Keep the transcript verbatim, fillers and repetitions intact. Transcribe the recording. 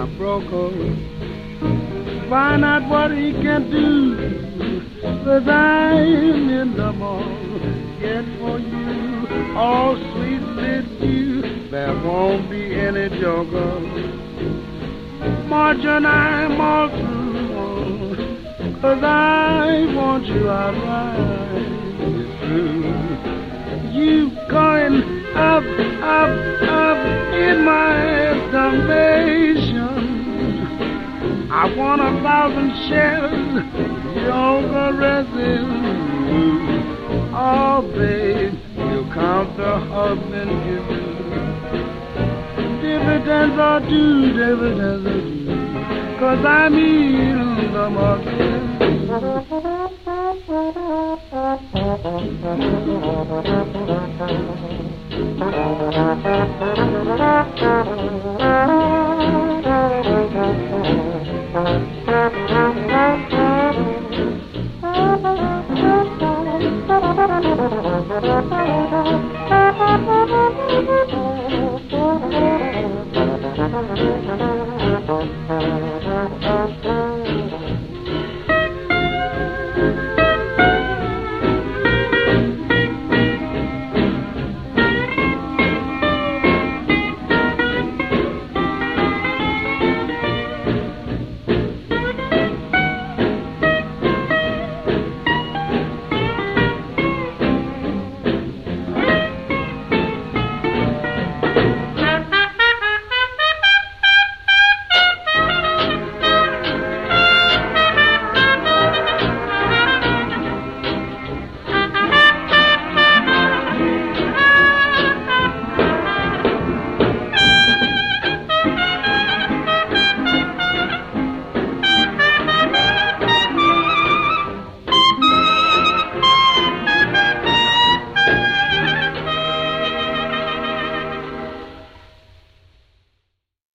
my broker. Find out what he can do, 'cause I'm in the market for you. Oh, sweet little, there won't be any joker. Margin, I'm all through, 'cause I want you outright. It's true. You going up, up, up in my estimation. I want a thousand shares, yoga resin. Oh, babe, you count the husband you do. Dividends are due, dividends are due, 'cause I'm in the market.